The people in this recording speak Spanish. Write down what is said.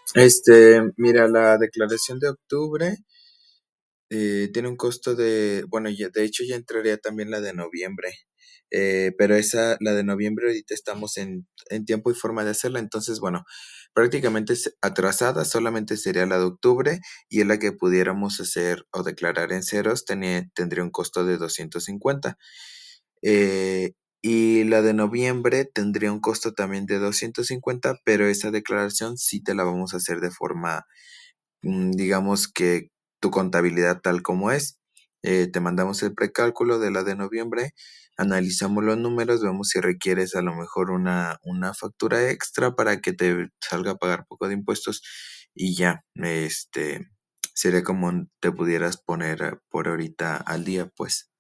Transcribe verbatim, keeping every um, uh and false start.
Este, mira, la declaración de octubre eh, tiene un costo de, bueno, ya, de hecho ya entraría también la de noviembre, eh, pero esa, la de noviembre ahorita estamos en, en tiempo y forma de hacerla, entonces, bueno, prácticamente es atrasada, solamente sería la de octubre y es la que pudiéramos hacer o declarar en ceros, tenía- tendría un costo de doscientos cincuenta. Eh, y la de noviembre tendría un costo también de doscientos cincuenta, pero esa declaración sí te la vamos a hacer de forma, mm, digamos que tu contabilidad tal como es. Eh, te mandamos el precálculo de la de noviembre, analizamos los números, vemos si requieres a lo mejor una, una factura extra para que te salga a pagar poco de impuestos y ya, este, sería como te pudieras poner eh, por ahorita al día, pues.